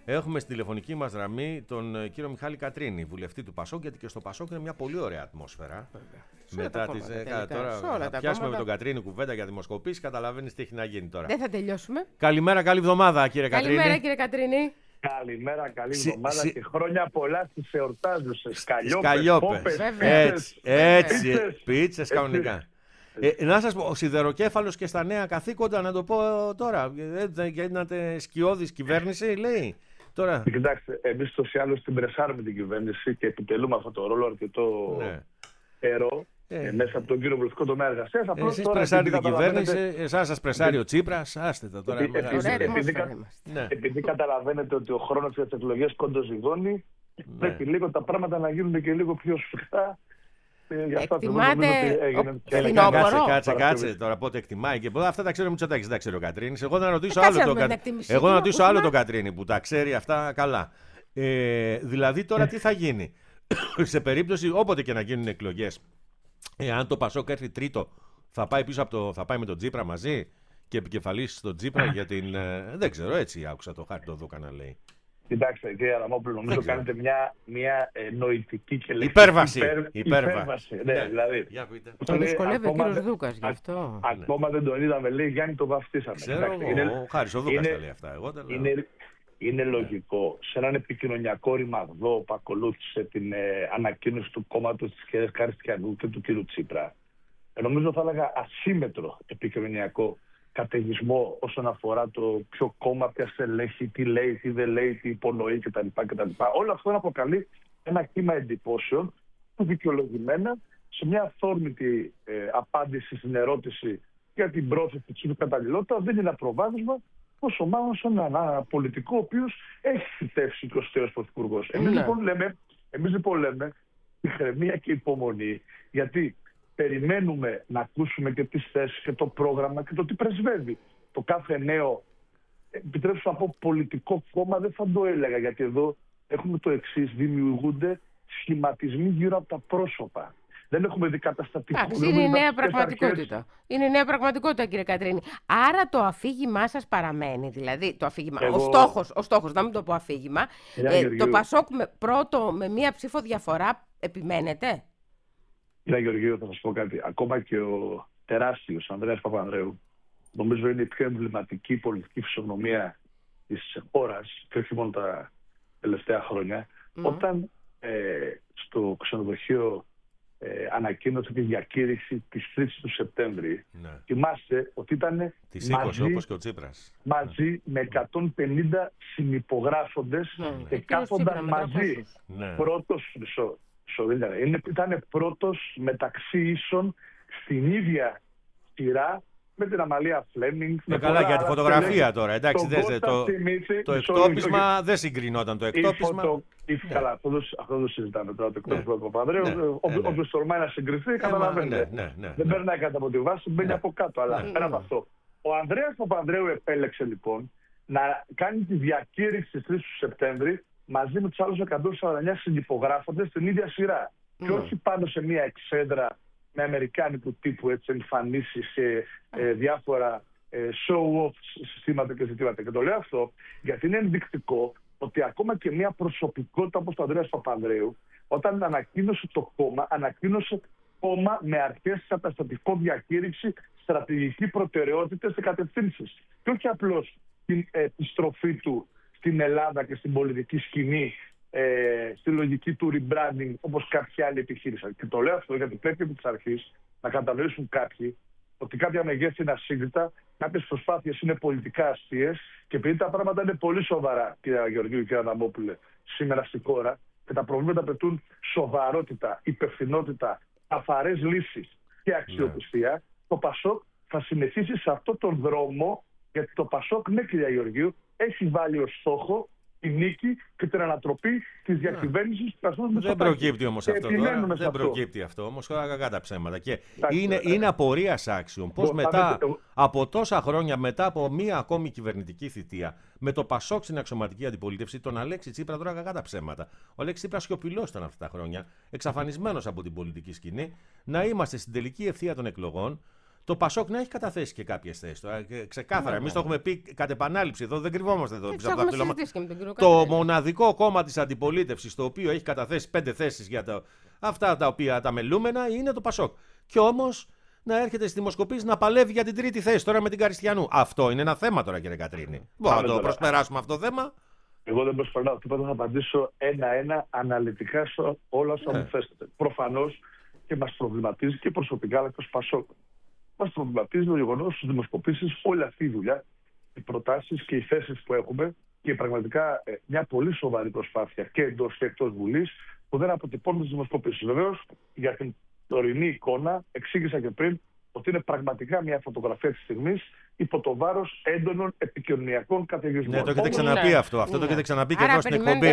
Έχουμε στην τηλεφωνική μας γραμμή τον κύριο Μιχάλη Κατρίνη, βουλευτή του Πασόκ, γιατί και στο Πασόκ είναι μια πολύ ωραία ατμόσφαιρα. Μετά τις. Τώρα θα πιάσουμε με τον Κατρίνη κουβέντα για δημοσκοπήσεις, καταλαβαίνεις τι έχει να γίνει τώρα. Δεν θα τελειώσουμε. Καλημέρα, καλή εβδομάδα, κύριε Κατρίνη. Καλημέρα, κύριε Κατρίνη. Καλημέρα, καλή εβδομάδα και χρόνια πολλά στις εορτάζουσες. Σκαλιόπες. Έτσι, πίτσες κανονικά. Να σας πω, ο σιδεροκέφαλος και στα νέα καθήκοντα, να το πω τώρα. Γίνατε σκιώδης κυβέρνηση, λέει. Τώρα. Κοιτάξτε, εμείς τόσο άλλως την πρεσάρουμε την κυβέρνηση και επιτελούμε αυτό το ρόλο αρκετό καιρό. Μέσα από τον κύριο βουλευτικό τομέα εργασίας. Εσείς πρεσάρετε την κυβέρνηση, εσάς σας πρεσάρει ο Τσίπρας, άστε τα τώρα. Επειδή καταλαβαίνετε ότι ο χρόνος για τις εκλογές κοντοζυγώνει, πρέπει λίγο τα πράγματα να γίνουν και λίγο πιο σφιχτά. Εκτιμάτε Κάτσε τώρα πότε εκτιμάει και αυτά τα ξέρει ο Μητσοτάκης, δεν τα ξέρει ο Κατρίνης. Εγώ να ρωτήσω άλλο τον Κατρίνη που τα ξέρει αυτά καλά. Δηλαδή τώρα τι θα γίνει σε περίπτωση όποτε και να γίνουν εκλογές, αν το Πασόκ έρθει τρίτο, θα πάει πίσω θα πάει με τον Τσίπρα μαζί και επικεφαλής στον Τσίπρα για την. Δεν ξέρω, έτσι άκουσα το χάρτη το Δούκα να λέει. Κοιτάξτε, κύριε Αδαμόπουλο, νομίζω κάνετε μια νοητική και λεπτή υπέρβαση. Ναι, δηλαδή. Τον δυσκολεύει ο κύριος Δούκας γι' αυτό. Ακόμα δεν τον είδαμε, λέει Γιάννη, το βαφτίσαμε. Ξέρω, ο Χάρης ο Δούκας τα λέει αυτά. Είναι λογικό σε έναν επικοινωνιακό ρημαγδό που ακολούθησε την ανακοίνωση του κόμματος της κυρίας Καριστιανού και του κύριου Τσίπρα. Νομίζω θα έλεγα ασύμετρο επικοινωνιακό καταιγισμό όσον αφορά το ποιο κόμμα, ποια στελέχη, τι λέει, τι δεν λέει, τι υπονοεί κτλ. Όλο αυτό αποκαλεί ένα κύμα εντυπώσεων που δικαιολογημένα σε μια αυθόρμητη απάντηση στην ερώτηση για την πρόθεση της καταλληλότητα δίνει ένα προβάδισμα, πόσο μάλλον σε ένα πολιτικό ο οποίος έχει θητεύσει και ως τέος πρωθυπουργός. Εμείς λοιπόν λέμε ηρεμία και υπομονή, γιατί περιμένουμε να ακούσουμε και τις θέσεις και το πρόγραμμα και το τι πρεσβεύει. Το κάθε νέο, επιτρέψτε να πω, πολιτικό κόμμα δεν θα το έλεγα, γιατί εδώ έχουμε το εξής: δημιουργούνται σχηματισμοί γύρω από τα πρόσωπα. Δεν έχουμε δει καταστατικό. Είναι η νέα πραγματικότητα. Είναι η νέα πραγματικότητα, κύριε Κατρίνη. Άρα το αφήγημά σας παραμένει. Δηλαδή, το αφήγημα. Ο στόχος, να μην το πω αφήγημα. Το Πασόκ πρώτο με μία ψήφο διαφορά επιμένετε. Κύριε Γεωργίου, θα σας πω κάτι. Ακόμα και ο τεράστιος Ανδρέας Παπανδρέου, νομίζω είναι η πιο εμβληματική πολιτική φυσιογνωμία της χώρας και όχι μόνο τα τελευταία χρόνια, όταν στο ξενοδοχείο ανακοίνωσε τη διακήρυξη της 3ης του Σεπτέμβρη. Θυμάστε ότι ήταν μαζί με 150 συνυπογράφοντες και κάθονταν μαζί. Πρώτος, ήταν πρώτος μεταξύ ίσων στην ίδια σειρά με την Αμαλία Φλέμινγκ. Καλά, για τη φωτογραφία τώρα. Εντάξει, το εκτόπισμα δεν συγκρινόταν. Το εκτόπισμα. Καλά, αυτό το συζητάμε τώρα. Το εκτόπισμα του Παπανδρέου. Όποιος τολμάει να συγκριθεί, καταλαβαίνετε. Δεν περνάει κάτω από τη βάση, μπαίνει από κάτω. Αλλά πέρα από αυτό. Ο Ανδρέας Παπανδρέου επέλεξε λοιπόν να κάνει τη διακήρυξη της 3ης του Σεπτέμβρη μαζί με τους άλλους 149 συνυπογράφοντες στην ίδια σειρά. Και όχι πάνω σε μια εξέδρα με αμερικάνικου τύπου εμφανίσεις σε διάφορα show-off συστήματα και ζητήματα. Και το λέω αυτό γιατί είναι ενδεικτικό ότι ακόμα και μια προσωπικότητα όπως το Ανδρέας Παπανδρέου, όταν ανακοίνωσε το κόμμα, ανακοίνωσε κόμμα με αρχές καταστατικό διακήρυξη, στρατηγική προτεραιότητες και κατευθύνσεις. Και όχι απλώς την επιστροφή του στην Ελλάδα και στην πολιτική σκηνή, στη λογική του rebranding όπως κάποιοι άλλοι επιχείρησαν. Και το λέω αυτό γιατί πρέπει από τις αρχές να κατανοήσουν κάποιοι ότι κάποια μεγέθη είναι ασύγκριτα, κάποιες προσπάθειες είναι πολιτικά αστείες και επειδή τα πράγματα είναι πολύ σοβαρά, κύριε Γεωργίου και κύριε Αδαμόπουλε, σήμερα στη χώρα και τα προβλήματα απαιτούν σοβαρότητα, υπευθυνότητα, αφαρές λύσεις και αξιοπιστία, το Πασόκ θα συνεχίσει σε αυτόν τον δρόμο, γιατί το Πασόκ, ναι κύριε Γεωργίου, έχει βάλει ως στόχο τη νίκη και την ανατροπή της διακυβέρνησης του καθόλου Μητσοτάκη. Δεν προκύπτει όμως αυτό τώρα. Δεν προκύπτει αυτό όμως. Κακά τα ψέματα. Και είναι απορίας άξιων. Πώς μετά, από τόσα χρόνια, μετά από μία ακόμη κυβερνητική θητεία, με το Πασόκ στην αξιωματική αντιπολίτευση, τον Αλέξη Τσίπρα, τώρα κακά τα ψέματα. Ο Αλέξης Τσίπρας σιωπηλός ήταν αυτά τα χρόνια, εξαφανισμένος από την πολιτική σκηνή, να είμαστε στην τελική ευθεία των εκλογών. το Πασόκ να έχει καταθέσει και κάποιες θέσεις. Ξεκάθαρα. Εμείς το έχουμε πει κατ' επανάληψη εδώ, δεν κρυβόμαστε εδώ πίσω από τα δάχτυλα. Το μοναδικό κόμμα της αντιπολίτευσης, το οποίο έχει καταθέσει 5 θέσεις για αυτά τα οποία τα μελούμενα, είναι το Πασόκ. Και όμως να έρχεται στη δημοσκοπήσεις να παλεύει για την 3η θέση τώρα με την Καριστιανού. Αυτό είναι ένα θέμα τώρα, κύριε Κατρίνη. Μπορούμε να το προσπεράσουμε αυτό το θέμα. Εγώ δεν προσπερνάω τίποτα, θα απαντήσω ένα-ένα αναλυτικά σε όλα όσα μου θέσετε. Προφανώς και μας προβληματίζει και προσωπικά, αλλά και ως Πασόκ. Μας προβληματίζει το γεγονός στις δημοσκοπήσεις όλη αυτή η δουλειά, οι προτάσεις και οι θέσεις που έχουμε και πραγματικά μια πολύ σοβαρή προσπάθεια και εντός και εκτός Βουλής που δεν αποτυπώνουν τις δημοσκοπήσεις. Βεβαίως, για την τωρινή εικόνα, εξήγησα και πριν ότι είναι πραγματικά μια φωτογραφία της στιγμής υπό το βάρος έντονων επικοινωνιακών καταιγισμών. Ναι, το έχετε ξαναπεί αυτό. Αυτό το έχετε ξαναπεί και εδώ στην εκπομπή.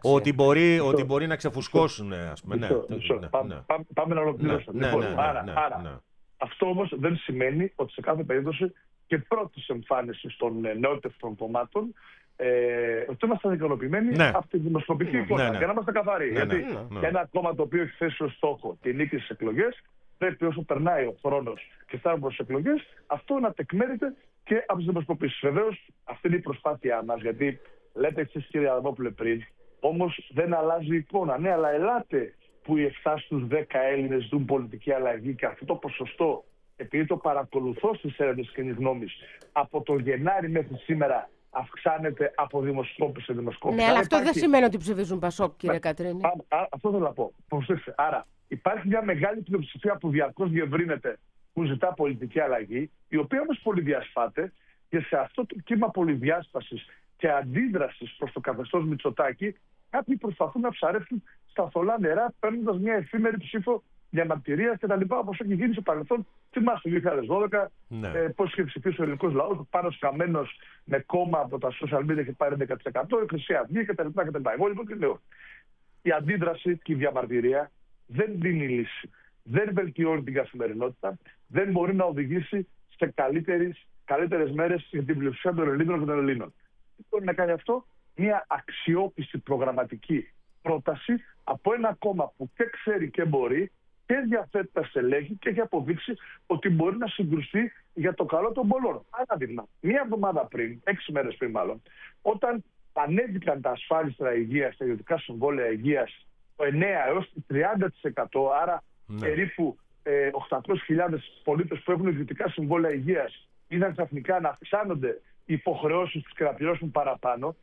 Ότι μπορεί να ξεφουσκώσουν, ας πούμε. Πάμε να ολοκληρώσουμε. Άρα, αυτό όμως δεν σημαίνει ότι σε κάθε περίπτωση και πρώτης εμφάνισης των νεότερων κομμάτων ότι είμαστε ικανοποιημένοι από τη δημοσκοπική εικόνα. Για να είμαστε καθαροί. Γιατί ένα κόμμα το οποίο έχει θέσει ως στόχο τη νίκη στις εκλογές, πρέπει όσο περνάει ο χρόνος και φτάνουμε προς τις εκλογές, αυτό να τεκμέρεται και από τις δημοσκοπήσεις. Βεβαίως, αυτή είναι η προσπάθειά μας, γιατί λέτε εσείς, κύριε Αδαμόπουλε, πριν, όμως δεν αλλάζει η εικόνα. Ναι, αλλά ελάτε που οι 7 στους 10 Έλληνες δουν πολιτική αλλαγή και αυτό το ποσοστό, επειδή το παρακολουθώ στις έρευνες κοινής γνώμης, από το Γενάρη μέχρι σήμερα αυξάνεται από δημοσκόπηση σε δημοσκόπηση. Ναι, αλλά αυτό δεν σημαίνει ότι ψηφίζουν Πασόκ, κύριε Κατρίνη. Αυτό θέλω να πω. Προσέξτε. Άρα, υπάρχει μια μεγάλη πλειοψηφία που διαρκώς διευρύνεται, που ζητά πολιτική αλλαγή, η οποία όμως πολυδιασπάται και σε αυτό το κύμα πολυδιάσπασης και αντίδρασης προς το καθεστώς Μητσοτάκη, κάποιοι προσπαθούν να ψαρεύουν στα θολά νερά, παίρνοντας μια εφήμερη ψήφο διαμαρτυρίας κτλ. Όπως έχει γίνει στο παρελθόν. Θυμάστε το 2012, πώς είχε ψηφίσει ο ελληνικός λαός, Πάνος Καμένος με κόμμα από τα social media είχε πάρει 10%, η Χρυσή Αυγή κτλ. Εγώ λοιπόν τι λέω. Η αντίδραση και η διαμαρτυρία δεν δίνει λύση. Δεν βελτιώνει την καθημερινότητα, δεν μπορεί να οδηγήσει σε καλύτερες μέρες για την πλειοψηφία των Ελλήνων και των Ελλήνων. Τι μπορεί να κάνει αυτό? Μια αξιόπιστη προγραμματική πρόταση από ένα κόμμα που και ξέρει και μπορεί και διαθέτει τα στελέχη και έχει αποδείξει ότι μπορεί να συγκρουστεί για το καλό των πολλών. Παράδειγμα, μία εβδομάδα πριν, 6 μέρες πριν μάλλον, όταν ανέβηκαν τα ασφάλιστρα υγείας, τα ιδιωτικά συμβόλαια υγείας, το 9 έως 30%, άρα περίπου 800.000 πολίτες που έχουν ιδιωτικά συμβόλαια υγείας είδαν ξαφνικά να αυξάνονται οι υποχρεώσεις τους και να πληρώσουν παραπάνω.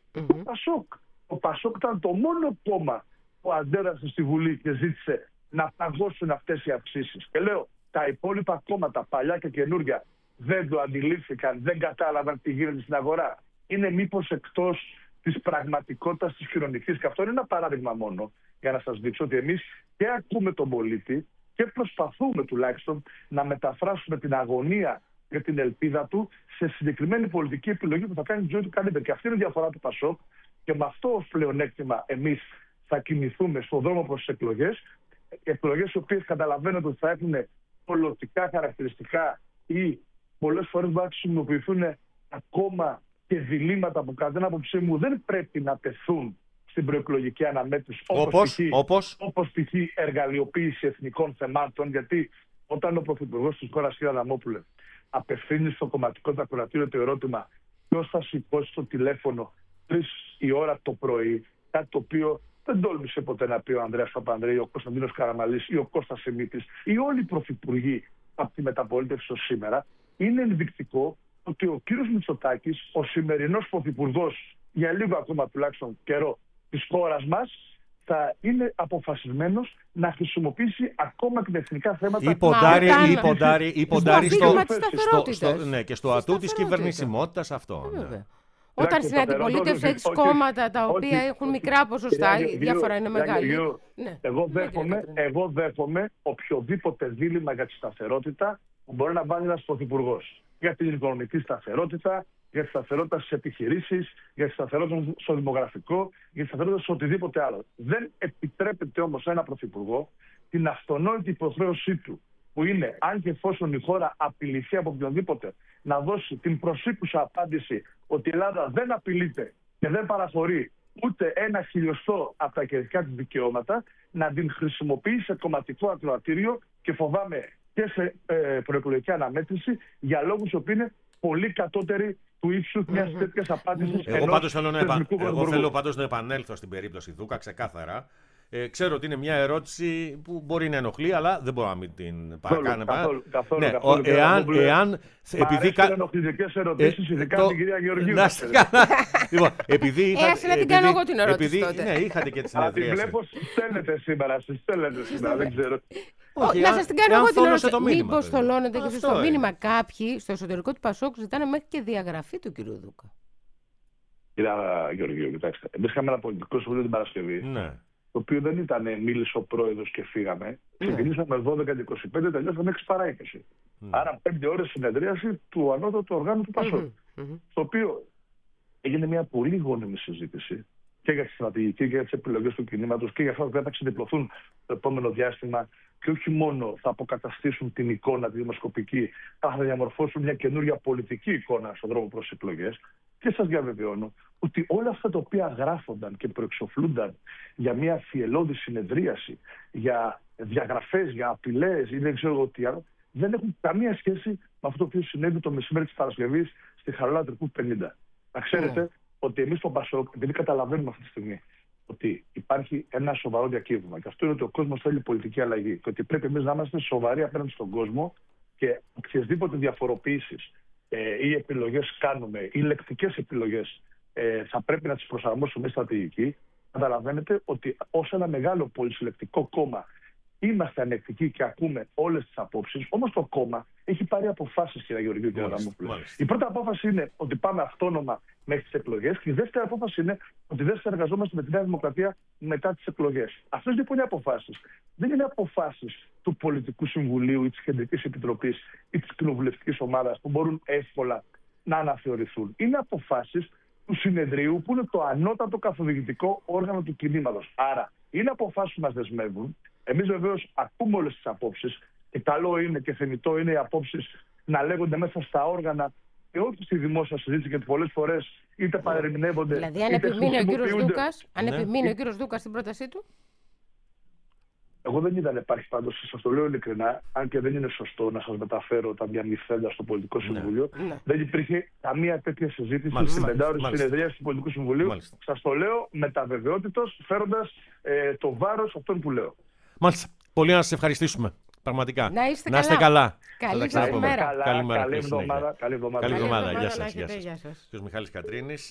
Το Πασόκ ήταν το μόνο κόμμα που αντέδρασε στη Βουλή και ζήτησε να παγώσουν αυτές οι αυξήσεις. Και λέω, τα υπόλοιπα κόμματα, παλιά και καινούργια, δεν το αντιλήφθηκαν, δεν κατάλαβαν τι γίνεται στην αγορά. Είναι μήπως εκτός της πραγματικότητας της κοινωνικής? Και αυτό είναι ένα παράδειγμα μόνο για να σας δείξω ότι εμείς και ακούμε τον πολίτη και προσπαθούμε τουλάχιστον να μεταφράσουμε την αγωνία και την ελπίδα του σε συγκεκριμένη πολιτική επιλογή που θα κάνει τη ζωή του καλύτερη. Και αυτή είναι η διαφορά του Πασόκ και με αυτό ως πλεονέκτημα εμείς θα κινηθούμε στον δρόμο προς τις εκλογές. Εκλογές οι οποίες καταλαβαίνετε ότι θα έχουν πολιτικά χαρακτηριστικά ή πολλές φορές μπορεί να χρησιμοποιηθούν ακόμα και διλήμματα που κατά την άποψή μου δεν πρέπει να τεθούν στην προεκλογική αναμέτρηση. Όπως π.χ. εργαλειοποίηση εθνικών θεμάτων, γιατί όταν ο Πρωθυπουργός της χώρας, κ. Αδαμόπουλε, απευθύνει στο κομματικό τακουρατήριο το ερώτημα ποιος θα σηκώσει το τηλέφωνο 3 η ώρα το πρωί, κάτι το οποίο δεν τόλμησε ποτέ να πει ο Ανδρέας Παπανδρέου, ο Κωνσταντίνος Καραμανλής ή ο Κώστας Σιμίτης ή όλοι οι πρωθυπουργοί από τη μεταπολίτευση ως σήμερα, είναι ενδεικτικό ότι ο κύριος Μητσοτάκης, ο σημερινός πρωθυπουργός για λίγο ακόμα τουλάχιστον καιρό της χώρας μας, θα είναι αποφασισμένος να χρησιμοποιήσει ακόμα και τα εθνικά θέματα. Υποντάρει στο ατού της κυβερνησιμότητας αυτό. Όταν στην αντιπολίτευση έχεις κόμματα τα οποία έχουν μικρά ποσοστά, η διαφορά είναι μεγάλη. Εγώ δέχομαι οποιοδήποτε δίλημμα για τη σταθερότητα που μπορεί να βάλει ένας πρωθυπουργός. Για την οικονομική σταθερότητα, για τη σταθερότητα στις επιχειρήσεις, για τη σταθερότητα στο δημογραφικό, για τη σταθερότητα σε οτιδήποτε άλλο. Δεν επιτρέπεται όμως ένα πρωθυπουργό την αυτονόητη υποχρέωσή του, που είναι, αν και εφόσον η χώρα απειληθεί από οποιονδήποτε, να δώσει την προσήκουσα απάντηση ότι η Ελλάδα δεν απειλείται και δεν παραχωρεί ούτε ένα χιλιοστό από τα κεντρικά της δικαιώματα, να την χρησιμοποιεί σε κομματικό ακροατήριο και φοβάμαι και σε προεκλογική αναμέτρηση για λόγους που είναι πολύ κατώτεροι του ύψους μιας τέτοιας απάντησης. Εγώ θέλω πάντως να επανέλθω στην περίπτωση Δούκα ξεκάθαρα. Ξέρω ότι είναι μια ερώτηση που μπορεί να ενοχλεί, αλλά δεν μπορώ να μην την παρακάνω. Καθόλου. Εάν. Επειδή ενοχλητικές ερωτήσεις, ειδικά την κυρία Γεωργίου. Λοιπόν, επειδή. Να την κάνω εγώ την ερώτηση τότε. Ναι, είχατε και τη συνεδρία. Τη βλέπω στέλνετε σήμερα, δεν ξέρω. Να σας την κάνω εγώ την ερώτηση. Μήπως θολώνετε και στο μήνυμα κάποιοι στο εσωτερικό του Πασόκ ζητάνε μέχρι και διαγραφή του κ. Δούκα. Κυρία Γεωργίου, κοιτάξτε. Εμείς είχαμε ένα πολιτικό συμβούλιο την Παρασκευή. Ναι. Το οποίο δεν ήταν μίλησε ο πρόεδρος και φύγαμε. Ξεκινήσαμε 12:25, τελειώσαμε 6 παρά 20. Άρα 5 ώρες συνεδρίαση του ανώτατου οργάνου του Πασόκ. Στο οποίο έγινε μια πολύ γόνιμη συζήτηση και για τη στρατηγική και για τις επιλογές του κινήματος και για αυτά που θα ξεδιπλωθούν το επόμενο διάστημα. Και όχι μόνο θα αποκαταστήσουν την εικόνα τη δημοσκοπική, θα διαμορφώσουν μια καινούργια πολιτική εικόνα στον δρόμο προς εκλογές. Και σας διαβεβαιώνω ότι όλα αυτά τα οποία γράφονταν και προεξοφλούνταν για μια θυελλώδη συνεδρίαση, για διαγραφές, για απειλές ή δεν ξέρω τι άλλο, δεν έχουν καμία σχέση με αυτό το οποίο συνέβη το μεσημέρι της Παρασκευής στη Χαρούλα Τρικού 50. Να ξέρετε ότι εμείς στον Πασόκ, επειδή καταλαβαίνουμε αυτή τη στιγμή ότι υπάρχει ένα σοβαρό διακύβευμα, και αυτό είναι ότι ο κόσμος θέλει πολιτική αλλαγή, και ότι πρέπει εμείς να είμαστε σοβαροί απέναντι στον κόσμο και οποιασδήποτε διαφοροποιήσεις ή επιλογές κάνουμε, ή λεκτικές επιλογές θα πρέπει να τις προσαρμόσουμε στρατηγική. Καταλαβαίνετε ότι ως ένα μεγάλο πολυσυλλεκτικό κόμμα είμαστε ανεκτικοί και ακούμε όλες τις απόψεις. Όμως το κόμμα έχει πάρει αποφάσεις, κύριε Γεωργίου και Αδαμόπουλε. Η πρώτη απόφαση είναι ότι πάμε αυτόνομα μέχρι τις εκλογές, και η δεύτερη απόφαση είναι ότι δεν συνεργαζόμαστε με τη Νέα Δημοκρατία μετά τις εκλογές. Αυτές λοιπόν οι αποφάσεις δεν είναι αποφάσεις του Πολιτικού Συμβουλίου ή της Κεντρικής Επιτροπής ή της Κοινοβουλευτικής Ομάδας που μπορούν εύκολα να αναθεωρηθούν. Είναι αποφάσεις του Συνεδρίου που είναι το ανώτατο καθοδηγητικό όργανο του κινήματος. Άρα είναι αποφάσεις που μας δεσμεύουν. Εμείς βεβαίως ακούμε όλες τις απόψεις και καλό είναι και θεμιτό είναι οι απόψεις να λέγονται μέσα στα όργανα και όχι στη δημόσια συζήτηση, γιατί πολλές φορές είτε παρερμηνεύονται. Δηλαδή, αν επιμείνει ο κύριος Δούκας στην πρότασή του. Εγώ δεν είδα να υπάρχει πάντως, σας το λέω ειλικρινά, αν και δεν είναι σωστό να σας μεταφέρω τα διαμυθέντα στο Πολιτικό Συμβούλιο. Δεν υπήρχε καμία τέτοια συζήτηση στην 5ωρη συνεδρίαση του Πολιτικού Συμβουλίου. Σας το λέω με τα βεβαιότητος, φέροντας το βάρος αυτών που λέω. Μάλιστα. Πολύ να σας ευχαριστήσουμε. Πραγματικά. Να είστε καλά. Καλή εβδομάδα. Καλημέρα. Καλή εβδομάδα. Γεια σας. Γεια σας. Μιχάλης Κατρίνης.